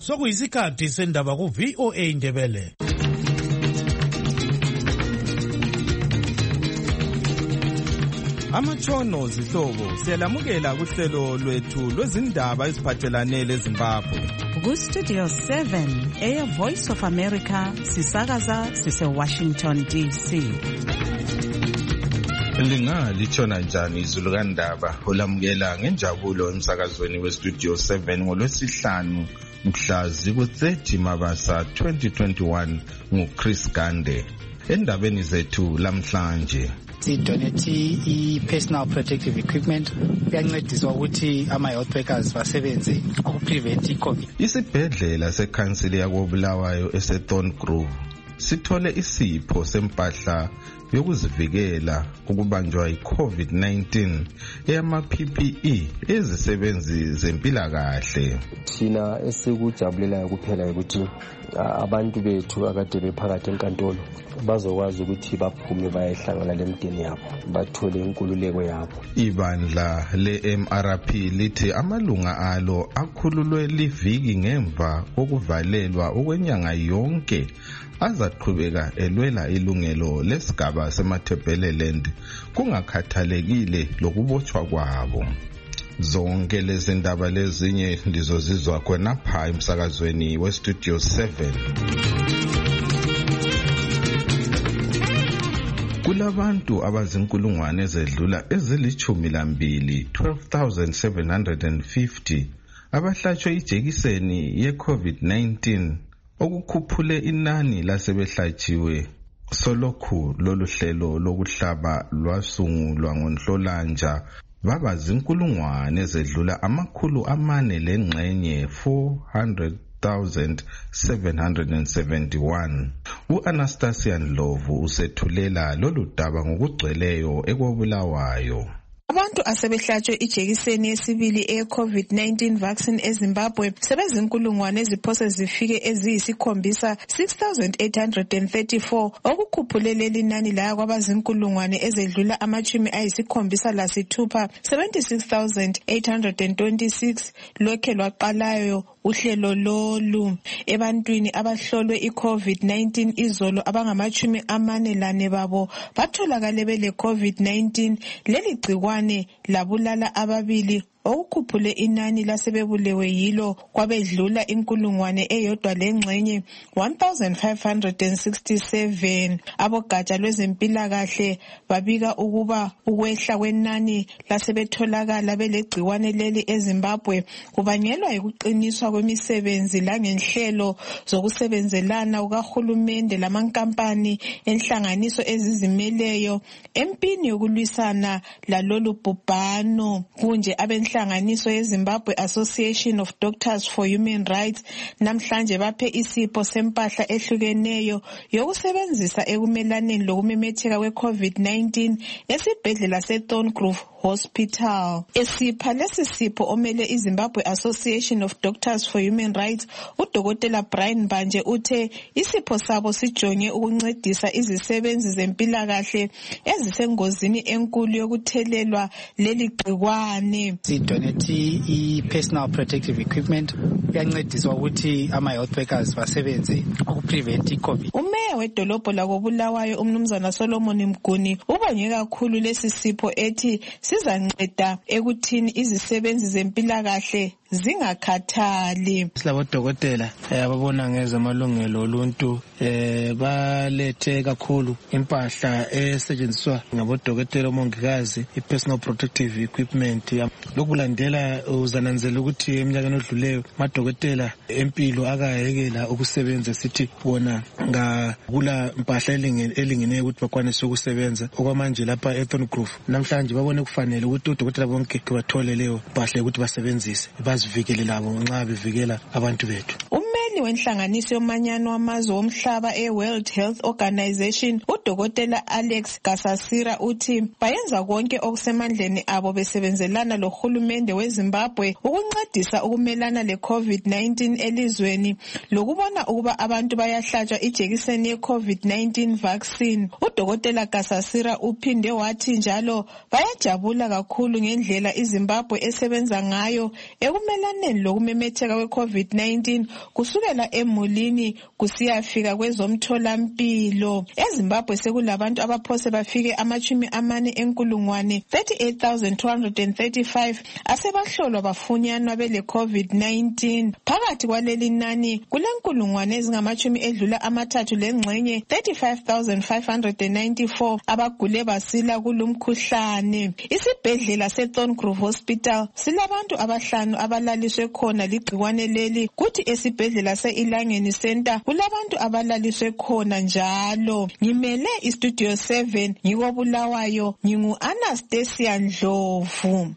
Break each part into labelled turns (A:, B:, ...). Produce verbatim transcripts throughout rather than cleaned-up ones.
A: Sokuyisikhathi sendaba ku V O A Indebele.
B: Amatshono zihlobo siyalamukela kuhlelo lwethu lwezindaba eziphathelane leZimbabwe.
C: Ku Studio seven eya Voice of America sisakaza sise Washington D C.
B: Lingalitshona njani izulu kandaba olamukela ngenjabulo emsakazweni we Studio seven ngolwesihlanu mhla ziku-thirty Mabasa twenty twenty-one nguChris Gande. Endabeni zethu lamhlanje
D: sidonate i-personal protective equipment kuyancediswa ukuthi ama-health workers basebenze ukuprevent i-COVID.
B: Isibhedlela sekhansili yakoBulawayo eseThorn Grove sithole isipho sempahla yokuzivikela ukubanjwa yi-COVID nineteen eyama-P P E ezisebenzi zempilakahle.
E: Thina esikujabulela kuphela ukuthi abantu bethu akade bephakathi enkantolo bazokwazi ukuthi baphume bayehlangana lemndeni yabo bathole inkululeko yabo.
B: Ibandla le-M R P lithi amalunga alo akhululwe liviki ngemva kokuvalelwa okwenyanga yonke azaqhubeka elwela ilungelo lesigaba semaThebeleland kungakhathalekile lokubotshwa kwabo. Zonke lezi ndaba lezinye ndizozizwa khonapha emsakazweni we Studio seven. Kulabantu abazinkulungwane ezedlula ezilithumi lambili twelve thousand seven hundred fifty abahlatshwe ijekiseni ye-COVID nineteen okukhuphule inani lasebehlatshiwe. Solokhu lolu hlelo lokuhlaba lwasungulwa ngoNhlolanja baba zinkulungwane ezedlula amakhulu amane lengxenye four hundred thousand seven hundred seventy-one. U-Anastasia Ndlovu usethulela lolu daba ngokugcweleyo ekobulawayo.
F: Abantu asebehlatshwe ijekiseni yesibili eye-COVID nineteen vaccine eZimbabwe sebezinkulungwane eziphose zifike eziyisikhombisa six thousand eight hundred thirty-four okukhuphule leli nani laya kwabazinkulungwane ezedlula amachumi ayisikhombisa lasithupha seventy-six thousand eight hundred twenty-six lokhe lwaqalayo uhlelo lolu. Ebantwini abahlolwe i-COVID nineteen izolo abangamachumi amane lane babo batholakale bele COVID nineteen. Leli gcikwane labulala ababili okukhuphule inani lasebebulewe yilo kwabedlula inkulungwane eyodwa lengxenye one thousand five hundred sixty-seven. Abogatsha lwezempilakahle babika ukuba ukwehla kwenani lasebetholakala belegciwane leli eZimbabwe kubangelwa yikuqiniswa kwemisebenzi langenhlelo zokusebenzelana kukahulumende lamankampani enhlanganiso ezizimeleyo empini yokulwisana lalolu bhubhano. Kunje abenhlanganiso yeZimbabwe Association of Doctors for Human Rights namhlanje baphe isipho sempahla ehlukeneyo yokusebenzisa ekumelaneni lokumemetheka kwe-COVID nineteen esibhedlela seThorn Grove Hospital. Esipha lesi sipho omele iZimbabwe Association of Doctors for Human Rights uDokotela Brian Banje uthe isipho sabo sijonge ukuncedisa izisebenzi zempilakahle ezisengozini enkulu yokuthelelwa leli gcikwane.
D: Sidonate i-personal protective equipment kuyancediswa ukuthi ama-health workers basebenze ukuprevent i-COVID.
F: Umeya wedolobho lakoBulawayo umnumzana Solomon Mguni ubonge kakhulu lesi sipho ethi sizanceda ekuthini izisebenzi zempilakahle zingakhathali.
G: Silabodokotela ababona ngezamalungelo oluntu balethe kakhulu impahla esetshenziswa ngabodokotela omongikazi i-personal protective equipment. Lokulandela uzananzela ukuthi eminyakeni odluleyo amadokotela empilo akayekela ukusebenza sithi bona ngakula impahla elingeneyo ukuthi bakwanise ukusebenza. Okwamanje lapha eThorn Grove namhlanje babone kufanele ukuthi odokotela bonke bathole leyo impahla ukuthi basebenzise bazivikele labo nxa bevikela abantu bethu.
F: Umeli wenhlanganiso yomanyano wamazwe womhlaba e-World Health Organization udokotela Alex Gasasira uthi bayenza konke okusemandleni abo besebenzelana lohulumende weZimbabwe ukuncedisa ukumelana le-COVID nineteen elizweni lokubona ukuba abantu bayahlatshwa ijekiseni ye-COVID nineteen vaccine. Udokotela Gasasira uphinde wathi njalo bayajabula kakhulu ngendlela iZimbabwe esebenza ngayo ekumelaneni lokumemetheka kwe-COVID nineteen kusukela emulini kusiyafika kwezomtholampilo. EZimbabwe sekulabantu abaphose bafike amachumi amane enkulungwane thirty-eight thousand two hundred thirty-five asebahlolwa bafunyanwa bele-COVID nineteen. Phakathi kwaleli nani kulenkulungwane ezingamachumi edlula amathathu lengxenye thirty-five thousand five hundred ninety-four abagule basila kulumkhuhlane. Isibhedlela seThorngrove Hospital silabantu abahlanu abalaliswe khona ligciwane leli, kuthi esibhedlela se-Ilangeni Center kulabantu abalaliswe khona njalo. Ngimele iStudio seven ngikobulawayo, ngingu-Anastasia Ndlovu.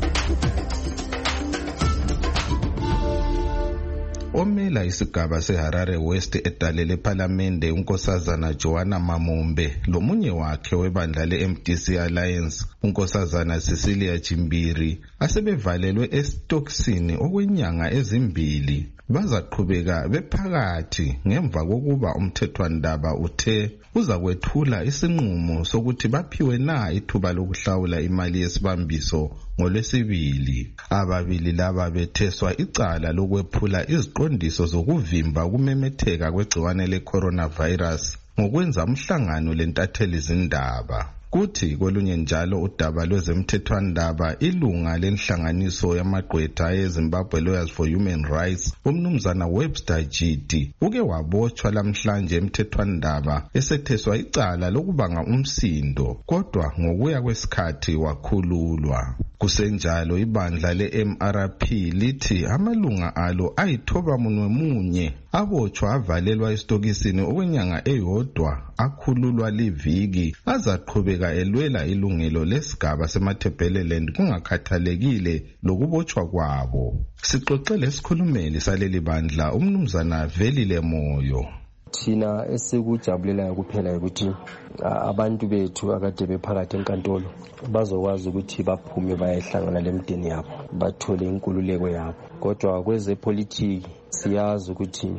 B: Omela isigaba seHarare West edalele ePhalamende unkosazana Joanna Mamombe lomunye wakhe webandla le-M D C Alliance unkosazana Cecilia Chimbiri asebevalelwe esitokisini okwenyanga ezimbili. Bazaqhubeka bephakathi ngemva kokuba umthethwandaba uthe uza kwethula isinqumo sokuthi baphiwe na ithuba lokuhlawula imali yesibambiso ngolwesibili. Ababili laba betheswa icala lokwephula iziqondiso zokuvimba ukumemetheka kwegciwane le-coronavirus ngokwenza umhlangano lentatheli zindaba. Kuthi kolunye njalo udaba lwezemthethwandaba ilunga lenhlanganiso yamagqwetha eZimbabwe Lawyers for Human Rights umnumzana Webster Jidi uke wabotshwa lamhlanje emthethwandaba esetheswa icala lokubanga umsindo, kodwa ngokuya kwesikhathi wakhululwa. Kusenjalo ibandla le-M R P lithi amalunga alo ayithoba munwe munye abotshwa avalelwa esitokisini okwenyanga eyodwa akhululwa liviki azaqhubeka elwela ilungelo lesigaba seMatabeleland kungakhathalekile lokubotshwa kwabo. Sixoxele isikhulumeli saleli bandla umnumzana Velile Moyo.
E: Thina esikujabulela kuphela ukuthi abantu bethu akade bephakathi enkantolo bazokwazi ukuthi baphume bayehlangana lemndeni yabo bathole inkululeko yabo, kodwa kwezepolitiki siyazi ukuthi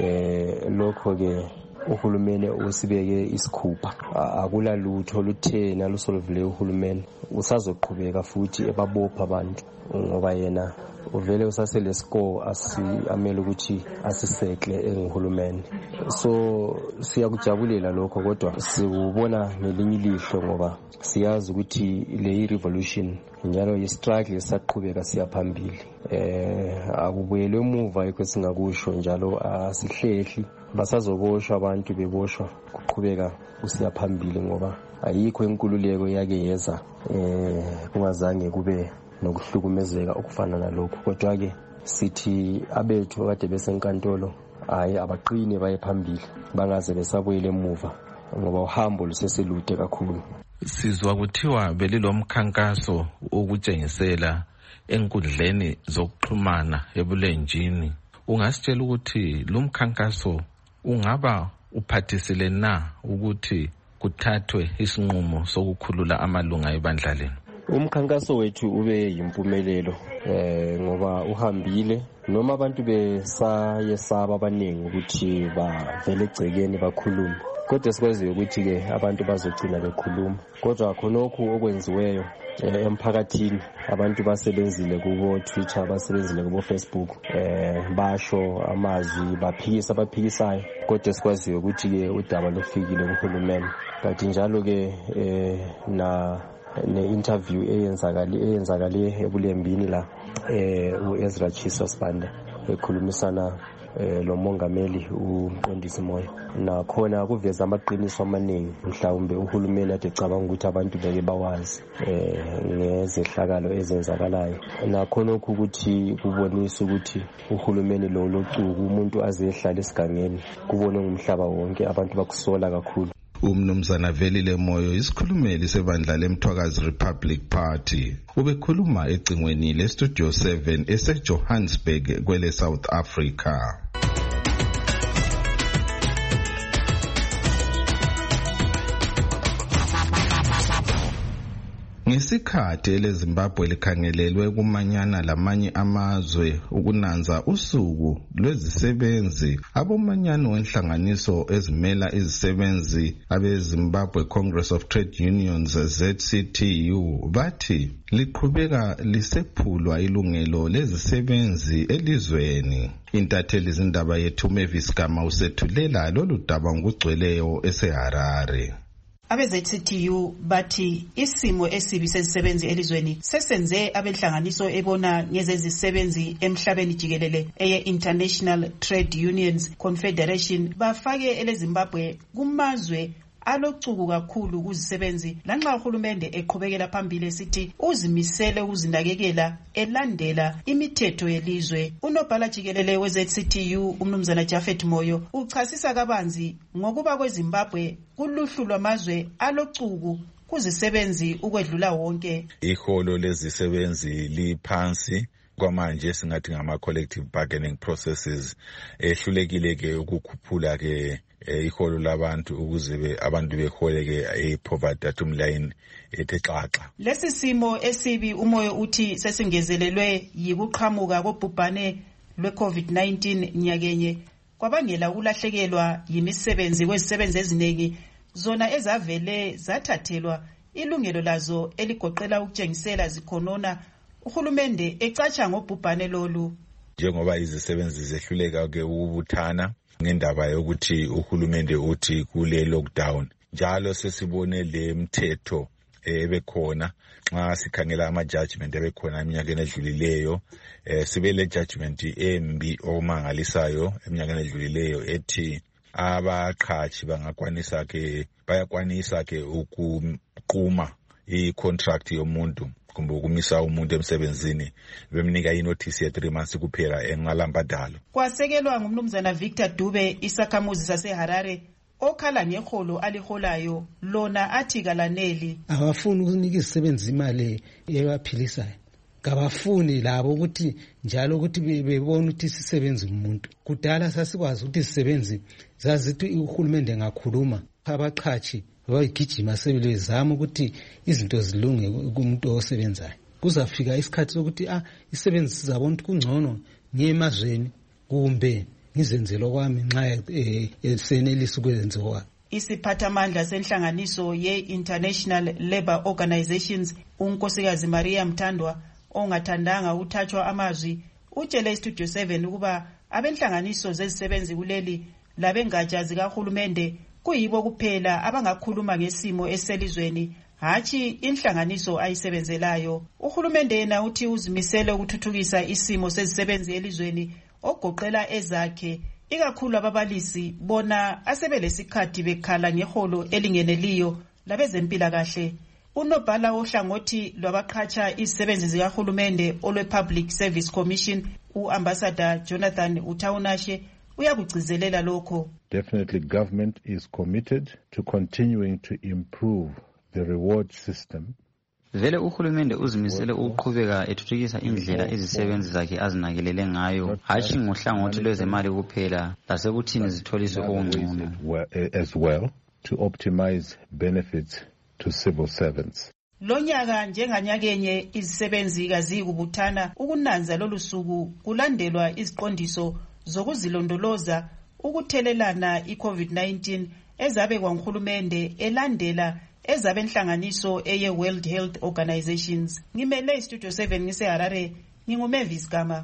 E: eh lokho ke uhulumene usibeke isikhupha, akula lutho luthena lusolvele uhulumene, usazoqhubeka futhi ebabopha abantu ngoba yena uvele usasele score asiamele ukuthi asisekle engihulumeni. So siyakujabulela lokho, kodwa sikubona ngelinye ilihlo ngoba siyazi ukuthi le revolution njalo i-struggle isaqhubeka siyaphambili. Eh akubuyelwe emuva yikho singakusho, njalo asihlehli, basazoboshwa abantu beboshwa kuqhubeka kusiyaphambili ngoba ayikho inkululeko yake yeza eh kungazange kube nokuhlukumezeka okufana nalokho. Kodwa ke sithi abethu kade besenkantolo hayi abaqine baye phambili, bangaze besabuyele emuva ngoba uhambo luseselude kakhulu.
B: Sizwa kuthiwa belilomkhankaso ukutshengisela enkundleni zokuxhumana ebulenjini. Ungasitshela ukuthi lo mkhankaso ungaba uphathisile na ukuthi kuthathwe isinqumo sokukhulula amalunga ebandla lenu?
E: Umkhankaso wethu ube yimpumelelo eh ngoba uhambile, noma abantu besayesaba abaningi ukuthi bavele egcekeni bakhulume, kodwa sikwaziyo ukuthi ke abantu bazogcina bekhuluma. Kodwa khonokho okwenziweyo emphakathini, abantu basebenzile kubo Twitter, basebenzile kubo Facebook, eh basho amazwi, baphikisa abaphikisayo, kodwa sikwaziyo ukuthi ke udaba lufikile kuhulumeni. Kanti njalo ke eh na ne-interview eyenzakale eyenzakale ebulembini la eh uEzra Chiso Sibanda ekhulumisana eh lo mongameli uMqondisi Moyo, nakhona kuveza amaqiniso amaningi mhlawumbe uhulumeni ade cabanga ukuthi abantu beke bawazi eh ngezehlakalo ezenzakalayo, nakhona ukuthi kubonisa ukuthi uhulumeni lo locuku umuntu azehlala esigangeni kubone ngumhlaba wonke, abantu bakusola kakhulu.
B: Umnumzana Velile Moyo isikhulumeli sebandla leMthwakazi Republic Party ubekhuluma ecingweni leStudio seven eseJohannesburg kwele South Africa. Ngesikhathi eleZimbabwe likhangelelwe kumanyana lamanye amazwe ukunanza usuku lwezisebenzi, abomanyano wenhlanganiso ezimela izisebenzi abeZimbabwe Congress of Trade Unions Z C T U bathi liqhubeka lisephulwa ilungelo lezisebenzi elizweni. Intatheli zindaba yethu Mavis Gama usethulela lolu daba ngokugcweleyo eseHarare.
H: Abe-Z C T U bathi isimo esibi sezisebenzi elizweni sesenze abenhlanganiso ebona ngezezisebenzi emhlabeni jikelele eye-International Trade Unions Confederation bafake eleZimbabwe kumazwe alochuku kakhulu kuzisebenzi, lanxa uhulumende eqhubekela phambili esithi uzimisele ukuzinakekela elandela imithetho yelizwe. Unobhala jikelele we-Z C T U umnumzana Japhet Moyo uchasisa kabanzi ngokuba kweZimbabwe kuluhlu lwamazwe alochuku kuzisebenzi ukwedlula wonke.
I: Iholo lezisebenzi liphansi kwamanje, singathi ngama collective bargaining processes ehlulekile ke ukukhuphula ke iholo labantu ukuze abantu beholeke e-poverty atom line ethe xaxa.
H: Lesi simo esibi umoyo uthi sesingezelelwe yikuqhamuka kobhubhane lwe-COVID nineteen nyakenye kwabangela ukulahlekelwa yimisebenzi kwezisebenzi eziningi, zona ezavele zathathelwa ilungelo lazo eligoqela ukutshengisela zikhonona, uhulumende ecatsha ngobhubhane lolu.
I: Njengoba izisebenzi zehluleka ke ukubuthana ngendaba yokuthi uhulumende uthi kule lockdown, njalo sesibone le mthetho ebekhona nxa sikhangela ama judgment ebekhona eminyakeni edlulileyo, sibe le judgment embi omangalisayo eminyakeni edlulileyo ethi abaqhashi bangakwanisa ke bayakwanisa ke ukuquma i-contract yomuntu kumbe ukumisa umuntu emsebenzini bemnika inotice ye three months kuphela engalambadalo.
H: Kwasekelwa ngumnumzana Victor Dube isakhamuzi saseHarare okhala ngeholo aliholayo, lona athi kalaneli.
J: Abafuni ukunika izisebenzi imali ebaphilisayo, kabafuni labo ukuthi njalo ukuthi bebone ukuthi sisebenza umuntu. Kudala sasikwazi ukuthi sisebenzi zazithi uhulumende ngakhuluma, abaqhashi bayigijima sebelezama ukuthi izinto zilunge kumuntu osebenzayo. Kuzafika isikhathi sokuthi ah isebenzi sizabona ukuthi kungcono ngiyemazweni kumbe ngizenzelo kwami nxa esenelisa ukwenziwa.
H: Isiphathamandla senhlanganiso ye-International Labour Organizations unkosikazi Maria Mthandwa ongathandanga uthathwa amazwi utshele iStudio seven ukuba abenhlanganiso zezisebenzi kuleli labengatsha zikahulumende kuyibo kuphela abangakhuluma ngesimo eselizweni, hathi inhlanganiso ayisebenzelayo. Uhulumende yena uthi uzimisele ukuthuthukisa isimo sezisebenzi elizweni ogoqela ezakhe, ikakhulu ababalisi bona asebelesikhathi bekhala ngeholo elingeneliyo labezempilakahle. Unobhala ohlangothi lwabaqhatsha izisebenzi zikahulumende olwe-Public Service Commission u-Ambassador Jonathan Utawunashe uyakugcizelela lokho.
K: Definitely government is committed to continuing to improve the reward system.
L: Vele uhulumende uzimisele ukuqhubeka ethuthukisa indlela izisebenzi zakhe azinakelele ngayo, hashi ngohlangothi lwezemali kuphela lasekuthini zitholiswe okungcono.
K: As well to optimize benefits to civil servants.
H: Lonyaka njenganyakenye izisebenzi kazikubuthana ukunanza lolu suku kulandelwa iziqondiso zokuzilondoloza ukuthelelana i-COVID nineteen ezabe kwanguhulumende elandela ezabenhlanganiso eye World Health Organizations. Ngimele iStudio seven ngiseHarare, nginguMavis Gama.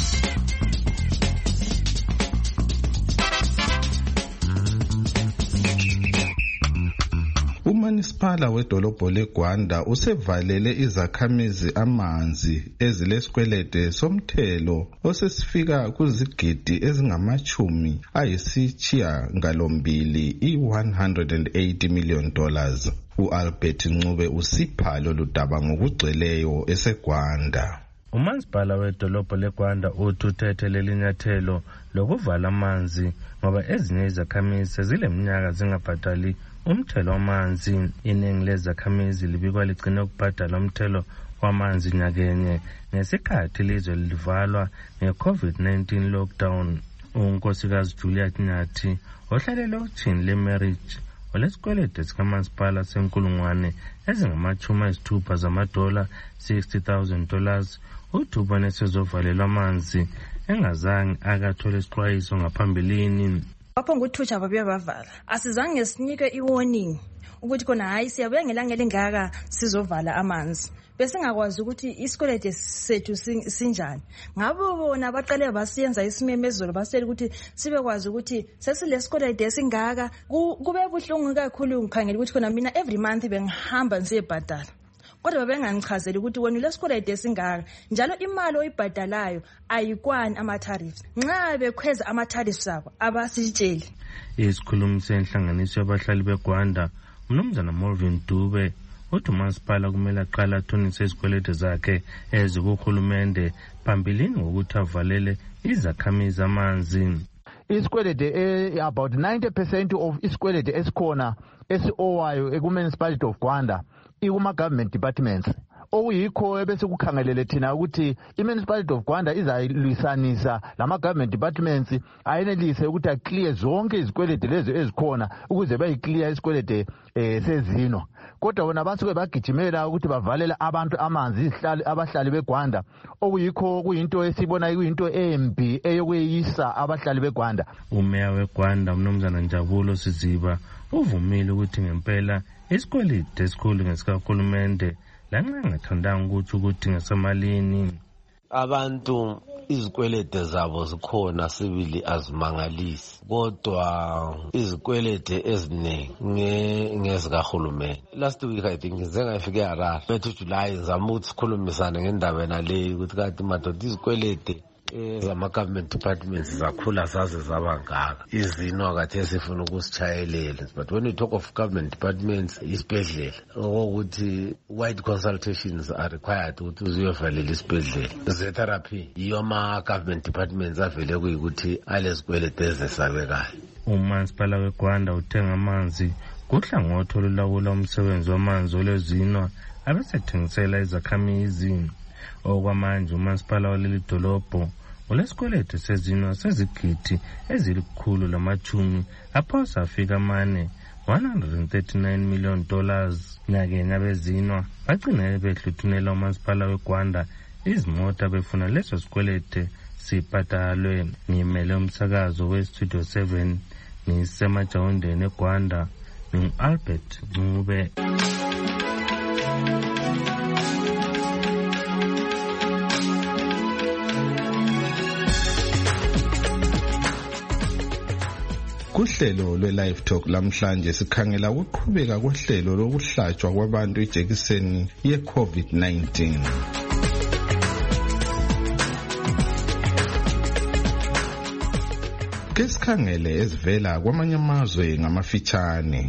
B: Umanisipala wedolobho leGwanda usevalele izakhamizi amanzi ezilesikwelede somthelo osesifika kuzigidi ezingamachumi ayisitshiya ngalombili i-one hundred eighty million dollars. U-Albert Ncube usipha lolu daba ngokugcweleyo eseGwanda.
M: Umanisipala wedolobho leGwanda uthi uthethe leli nyathelo lokuvala amanzi ngoba ezinye izakhamizi sezileminyaka zingabhadali umthelo wamanzi. Iningi lezakhamizi libikwa ligcine ukubhadala umthelo wamanzi nyakenye ngesikhathi ilizwe livalwa nge-COVID nineteen lockdown. Unkosikazi Juliet Nyathi ohlalela uthini le marriage olesikwelede sikamasipala senkulungwane ezingamachumi ayisithupha zamadola sixty thousand dollars. uDubane sezovalelwa amanzi engazange akathole isixwayiso ngaphambilini.
N: Bapho nguthutsha babuya bavala, asizange sinike i-warning ukuthi khona hayi siyabuya ngelanga elingaka sizovala amanzi. Besingakwazi ukuthi isikwelede sethu sinjani. Ngabo bona baqale basiyenza isimemezelo basele ukuthi sibekwazi ukuthi sesilesikwelede esingaka. Kube buhlungu kakhulu ngikhangela ukuthi khona mina every month bengihamba ngisebhadala. Kodwa babengangichazeli ukuthi wena ulesikwelede esingaka njalo imali oyibhadalayo ayikwani ama-tariffs. Nxa bekhweza ama-tariffs abo abasitsheli.
M: Isikhulumi senhlanganiso yabahlali beGwanda uMnumzana Molvin Dube uthi umasipala kumele aqala athonise izikwelede zakhe ezikuhulumende phambilini ngokuthi avalele izakhamizi amanzi.
O: Isikwelede about ninety percent of isikwelede esikhona esi-owayo ekuMunicipality of Gwanda ikuma-government departments. Okuyikho ebese kukhangelele thina ukuthi i-Municipality of Gwanda izayilwisanisa lama-government departments ayenelise ukuthi aclear zonke izikwelede lezo ezikhona ukuze bayiclear isikwelede eh, sezinwa. Kodwa bona basuke bagijimela ukuthi bavalela abantu amanzi izihlali abahlali beGwanda, okuyikho kuyinto esibona kuyinto embi eyokuyisa abahlali beGwanda.
M: Umeya weGwanda uMnumzana Njabulo Siziba uvumile ukuthi ngempela isikwelede esikhulu ngesikahulumende lanxa ngathandanga ukuthi ukuthi ngesamalini.
P: Abantu izikwelede zabo zikhona sibili azimangalisi, kodwa izikwelede eziningi ngezikahulumende. Last week I think ngize ngafike eHarare bethu July ngizama ukuthi sikhulumisane ngendaba naleyi ukuthi kanti madoda izikwelede zama-government departments zakhula zaze zaba ngaka. Izinwa kade sifuna ukusitshayelela, but when we talk of government departments isibhedlela ukuthi wide consultations are required ukuthi uziyovalela isibhedlela. Zetherapy yiyo ama-government departments avele kuyikuthi alezikwelede ezesabekayo.
M: Umasipala weGwanda uthenga amanzi kuhlangothi olulawula umsebenzi wamanzi olezinwa abesethengisela izakhamizi. Okwamanje umasipala waleli dolobho ulesikwelede sezinwa sezigidi ezilikhulu lamachumi aphosa afika amane one hundred thirty-nine million dollars. Nyakeni abezinwa bagcine behluthunela umasipala weGwanda izimota befuna leso sikwelede sibhadalwe. Ngimele umsakazo we-Studio seven ngisemajawundeni eGwanda ngu-Albert Ncube.
B: Kuhlelo lwe-Live Talk lamhlanje sikhangela ukuqhubeka kohlelo lokuhlatshwa kwabantu ijekiseni ye-COVID nineteen. Ke sikhangele ezivela kwamanye amazwe ngamafitshane.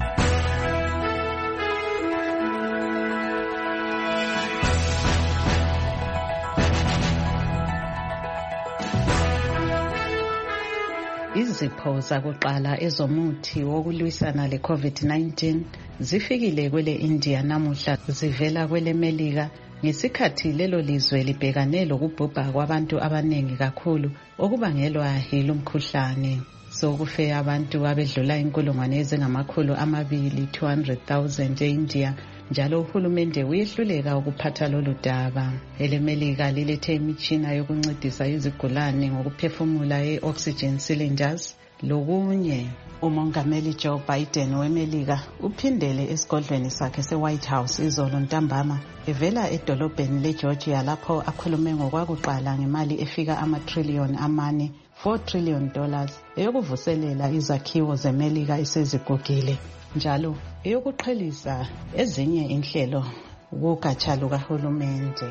Q: Izipho zakuqala ezomuthi wokulwisana le-COVID nineteen zifikile kwele India namuhla zivela kwele Melika ngesikhathi lelo lizwe libhekane lokubhubha kwabantu abaningi kakhulu okubangelwa yilomkhuhlane. Sokufe abantu abedlula inkulungwane ezingamakhulu amabili two hundred thousand e-India. Njalo uhulumende uyehluleka ukuphatha lolu daba. EleMelika lilethe imitshina yokuncedisa izigulane ngokuphefumula e-oxygen cylinders. Lokunye umongameli Joe Biden weMelika uphindele esigodlweni sakhe se-White House izolo ntambama evela edolobheni leGeorgia lapho akhulume ngokwakuqala ngemali efika ama-trillion amane four trillion dollars eyokuvuselela izakhiwo zeMelika esezigugile. Njalo eyokuqhelisa ezinye inhlelo kugatsha lukahulumende.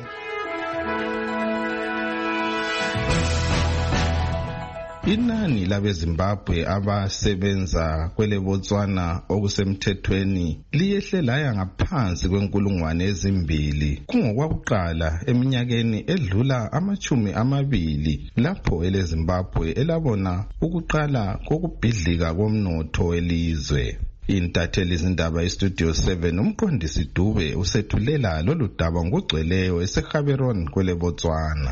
B: Inani labeZimbabwe abasebenza kwele Botswana okusemthethweni liyehle laya ngaphansi kwenkulungwane ezimbili kungokwakuqala eminyakeni edlula amachumi amabili lapho eleZimbabwe elabona ukuqala kokubhidlika komnotho welizwe. Intatheli izindaba iStudio seven umqondisi Dube usethulela lolu daba ngogcweleyo eseGaborone kwele Botswana.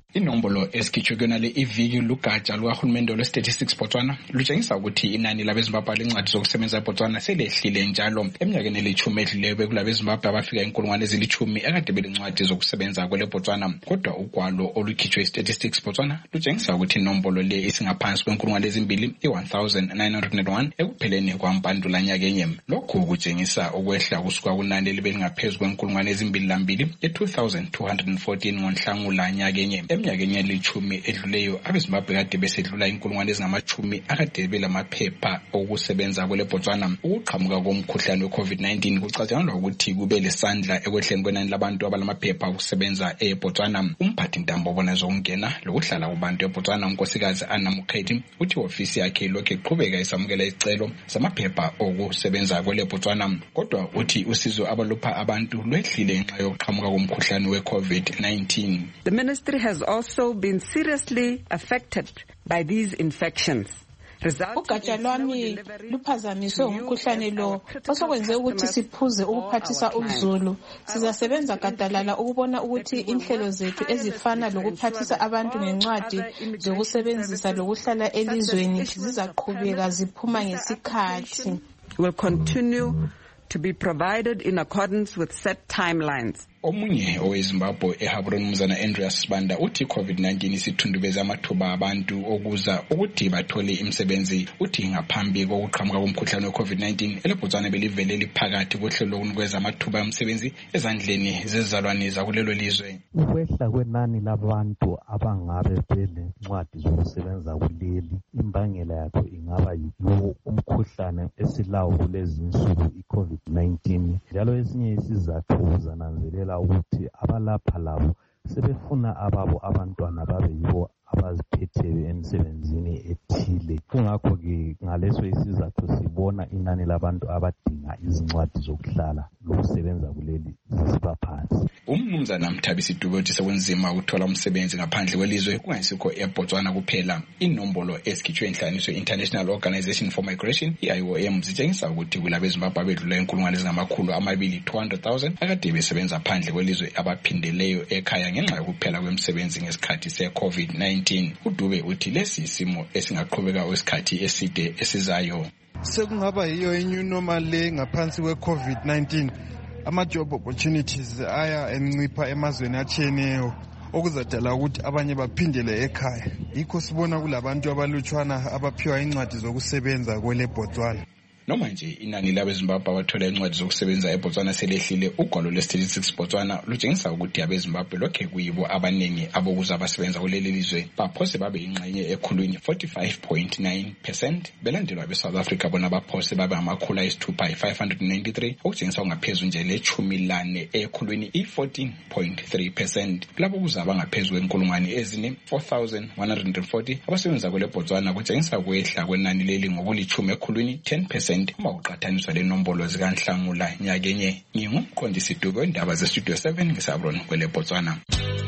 R: Inombolo esikhitshwe kuyona le iviki lugatsha lukahulumende lwe-statistics Botswana lutshengisa ukuthi inani labeZimbabwe lencwadi zokusebenza eBotswana selehlile njalo eminyakeni elithumi edluleyo bekulabeZimbabwe abafika inkulungwane ezilithumi ekade belencwadi zokusebenza kwele Botswana. Kodwa ugwalo olukhitshwe i-statistics Botswana lutshengisa ukuthi inombolo le isingaphansi kwenkulungwane ezimbili i-one thousand nine hundred one ekupheleni kwampandula nyakenye. Lokhu kutshengisa ukwehla kusuka kunani elibelingaphezu kwenkulungwane ezimbili lambili e-two thousand two hundred fourteen ngoNhlangula nyakenye. Eminyakeni elithumi edluleyo abeZimbabwe kade besedlula inkulungwane ezingamachumi akade belamaphepha okusebenza kwele Botswana. Ukuqhamuka komkhuhlane we-COVID nineteen kucatshangelwa ukuthi kube lesandla ekwehleni kwenani labantu abalamaphepha okusebenza eBotswana. Umphathi ntambo obona zokungena lokuhlala kubantu eBotswana unkosikazi Anna Mukhethi uthi ofisi yakhe ilokhu iqhubeka isamukela isicelo samaphepha okusebenza kwele Botswana, kodwa uthi usizo abalupha abantu lwehlile ngenxa yokuqhamuka komkhuhlane we-COVID nineteen.
S: The ministry has also been seriously affected by these infections.
F: Ugatsha lwami luphazamiswe umkhuhlane lo osokwenze ukuthi siphuze ukuphathisa uzulu. Sizasebenza gadalala ukubona ukuthi inhlelo zethu ezifana lokuphathisa abantu ngencwadi zokusebenzisa lokuhlala elizweni zizaqhubeka ziphuma ngesikhathi.
S: Will continue to be provided in accordance with set timelines.
R: Omunye oweZimbabwe eHabron Mzana Andreas Sibanda uthi COVID nineteen isithundubeza amathuba abantu okuza ukuthi bathole imisebenzi. Uthi ngaphambi kokuqhamuka komkhuhlane we-COVID nineteen eleBotswana belivele liphakathi kohlelo lokunikeza amathuba omsebenzi ezandleni zezizalwane zakulelo lizwe.
T: Ukwehla kwenani labantu abangabe belencwadi zokusebenza kuleli imbangela yakho ingaba yiwo umkhuhlane esilawo kulezi insuku i-COVID nineteen. Njalo esinye isizathu uzananzelela ukuthi abalapha labo sebefuna ababo abantwana babe yibo abaziphetheyo emsebenzini ethile. Kungakho-ke ngaleso isizathu sibona inani labantu abadinga izincwadi zokuhlala lokusebenza kuleli zisiba phansi.
R: Umnumzana Mthabisi Dube uthi sekunzima ukuthola umsebenzi ngaphandle kwelizwe kungayisikho eBotswana kuphela. Inombolo esikhitshwe inhlanganiso International Organization for Migration I O M zitshengisa ukuthi kulabeZimbabwe abedlula inkulungwane ezingamakhulu amabili two hundred thousand akade besebenza phandle kwelizwe abaphindeleyo ekhaya ngenxa yokuphela kwemisebenzi ngesikhathi se-COVID nineteen. Udube uthi lesi isimo esingaqhubeka isikhathi eside esizayo.
U: Sekungaba yiyo i-new normal le ngaphansi kwe-COVID nineteen. Ama-job opportunities aya encipha emazweni atshiyeneyo okuzadala ukuthi abanye baphindele ekhaya. Yikho sibona kulabantu abalutshwana abaphiwa incwadi zokusebenza kwele Botswana.
R: Noma nje inani labeZimbabwe abathola incwadi zokusebenza eBotswana selehlile, ugwalo lwe-statistics Botswana lutshengisa ukuthi abeZimbabwe lokhe kuyibo abaningi abokuza abasebenza kuleli lizwe baphose babe ingxenye ekhulwini forty-five point nine percent, belandelwa abe-South Africa bona baphose babe amakhulu ayisithupha five hundred ninety-three okutshengisa ungaphezu nje lechumi lane ekhulwini i-fourteen point three percent. Labo kuza abangaphezu kwenkulungwane ezine four thousand one hundred forty abasebenza kwele Botswana kutshengisa ukwehla kwenani leli ngokulichumi ekhulwini ten percent. Uma uqhathaniswa lenombolo zikaNhlangula nyakenye. Ngingumqondisi Dube wendaba zeStudio seven ngeSabron kwele Botswana.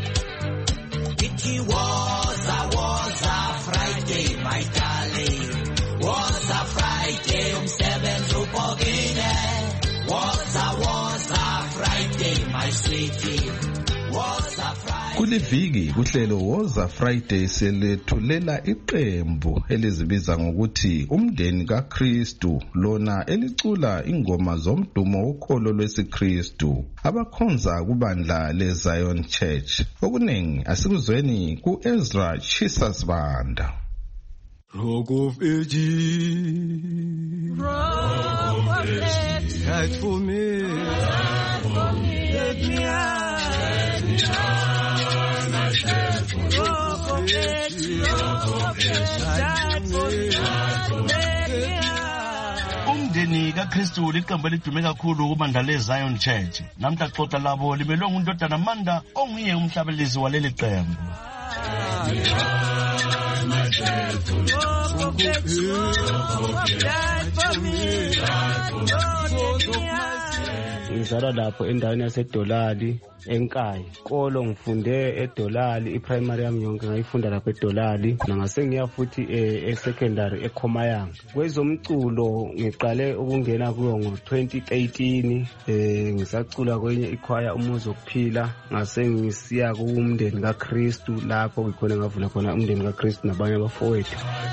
V: It was a was a Friday, my darling. Was a Friday, umsebenzi ubhokile. Was a was a Friday, my sweetie. Was a Friday.
B: Kuliviki kuhlelo Woza Friday selethulela iqembu elizibiza ngokuthi umndeni kaKristu, lona elicula ingoma zomdumo ukholo lwesiKristu abakhonza kubandla leZion Church. Okuningi asikuzweni kuEzra Chisasbanda.
W: Rock of Ages, Rock of Ages, fight for me, fight for me, let me out, let me out, my strength for Rock of Ages, Rock of Ages, fight for me, fight for me.
X: Umndeni kaKristu liqembu elidume kakhulu kubandla leZion Church. Namhla xoxa labo limelwe ngundodana Amanda onguye umhlabelisi waleli qembu.
A: ngazalwa lapho endaweni yaseDolali enkaya. Kolo ngifunde eDolali, iprimary yami yonke ngayifunda lapho eDolali, ngase ngiya futhi e-secondary eKhomayanga. Kwezomculo ngiqale ukungena kuyo ngo twenty eighteen, eh ngisacula kwenye ikhwaya Umuzi Wokuphila, ngase ngisiya kumndeni kaKristu lapho ngikhona ngavula khona umndeni kaKristu nabanye abafowethu.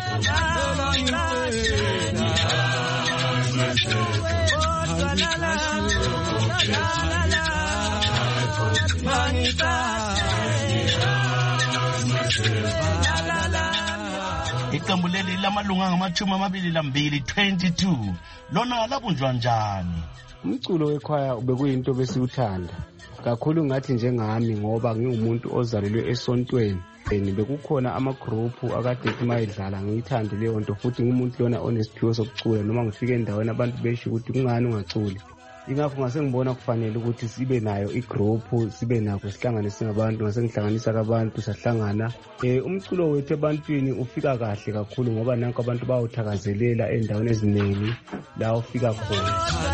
X: Iqembu leli lamalunga ngamachumi amabili lambili twenty-two lona labunjwa njani?
A: Umculo wekhwaya bekuyinto besiwuthanda kakhulu ngathi njengami ngoba ngingumuntu ozalelwe esontweni. Bekukhona amagroupu akade mayidlala ngiyithande leyo nto futhi ngumuntu lona onesiphiwo sokucula noma ngifike endaweni abantu besho ukuthi kungani ungaculi. Ingakho ngase ngibona kufanele ukuthi sibe nayo igroupu, sibe nakho sihlangane singabantu, ngase ngihlanganisa abantu sahlangana. Eh umculo wethu ebantwini ufika kahle kakhulu ngoba nanko abantu bawuthakazelela endaweni eziningi la ufika khona.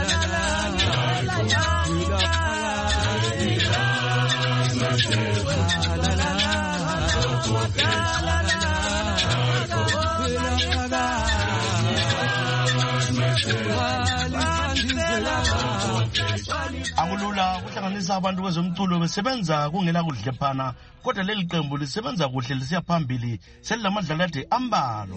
X: Akulula ukuhlanganisa abantu kwezomculo besebenza kungela kudlephana, kodwa leli qembu lisebenza kuhle lisiya phambili selilamadlala ade ambalo.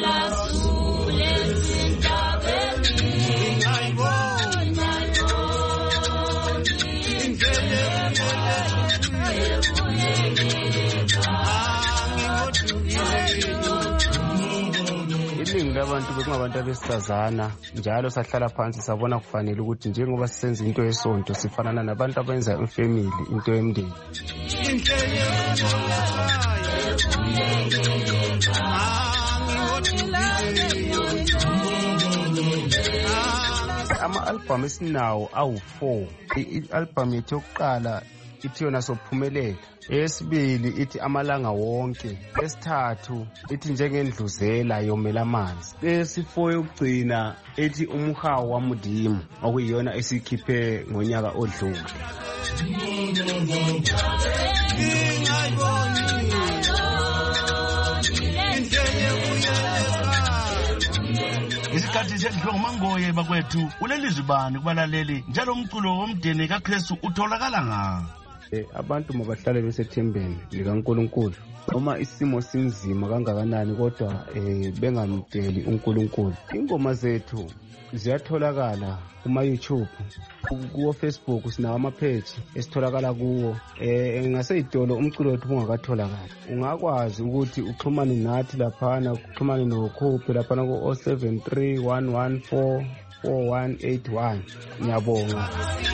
A: Iningi labantu bekungabantu abesifazana, njalo sahlala phansi sabona kufanele ukuthi njengoba sisenza into yesonto sifanana nabantu abenza ifamily, into yemndeni. Ama-album esinawo awu four. I-album yethu yokuqala ithi yona sophumelela, eyesibili ithi amalanga wonke, esithathu ithi njengendluzela yomela amanzi, eyesifo yokugcina ithi umhawu wamudimu okuyiyona esikhiphe ngonyaka odlule.
X: Isikhathi sedlungu mangoye bakwethu ulelizwi bani kubalaleli njalo umculo womndeni kaKristu utholakala nga?
A: Eh abantu mabahlale besethembeni likaNkulunkulu noma isimo sinzima kangakanani kodwa eh bengamdeli uNkulunkulu. Ingoma zethu ziyatholakala kuma YouTube, kuwo Facebook sinawo ama page esitholakala kuwo. Eh ngaseyitolo umculo wethu ungakatholakala, ungakwazi ukuthi uxhumane nathi laphana, uxhumane nokhophi laphana ku zero seven three one one four four one eight one. Ngiyabonga.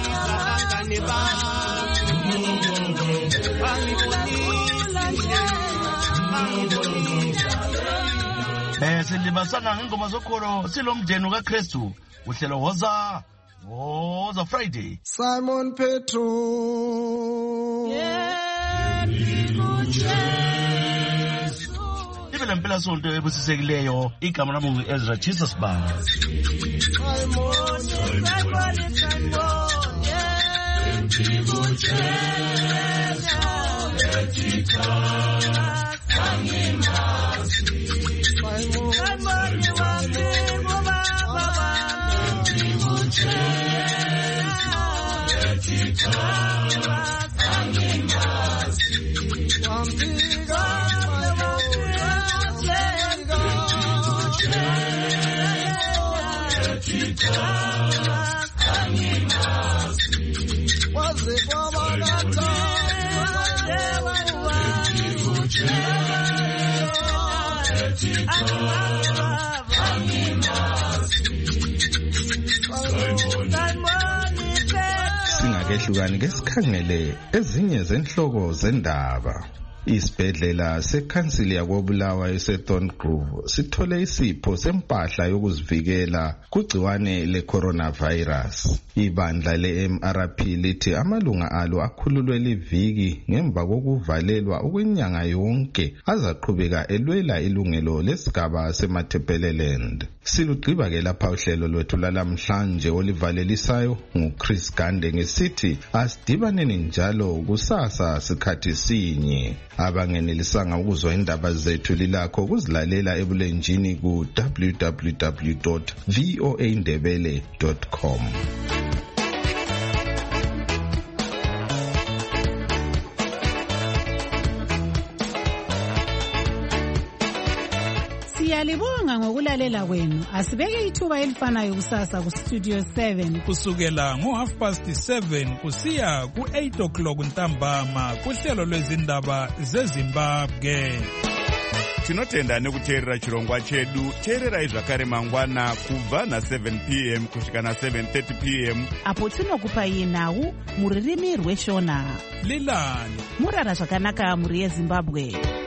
X: Eh silibasana ngengoma zokholo silomndeni kaKristu uhlelo woza woza Friday.
W: Simon Petro, yeah,
X: ibe lempela sonto ebusisekileyo, igama lami ngu Ezra Jesus Baba.
W: Simon, Simon, Simon,
B: Singakehlukani ke sikhangele ezinye zenhloko zendaba. Isibhedlela sekhansili yakobulawayo eSethorn Grove sithole isipho sempahla yokuzivikela kugciwane le-coronavirus. Ibandla le-M R P lithi amalunga alo akhululwe liviki ngemva kokuvalelwa okwenyanga yonke azaqhubeka elwela ilungelo lesigaba seMatabeleland. Silugqiba-ke lapha uhlelo lwethu lalamhlanje olivalelisayo nguChris Gande ngesithi asidibaneni njalo kusasa sikhathi sinye. Abangenelisanga ukuzwa indaba zethu lilakho ukuzilalela ebulenjini ku w w w dot voa ndebele dot com.
C: Siyalibonga ngokulalela kwenu. Asibeke ithuba elifanayo kusasa ku Studio seven
D: kusukela ngo half past seven kusiya ku eight o'clock ntambama kuhlelo lwezindaba zeZimbabwe.
E: Tinotenda nekuteerera chirongwa chedu. Teererai zvakare mangwana kubva na seven p m kusvika na seven thirty p m
C: apo tinokupai nhau muririmi rweshona.
D: Lilani
C: murara zvakanaka muri yeZimbabwe.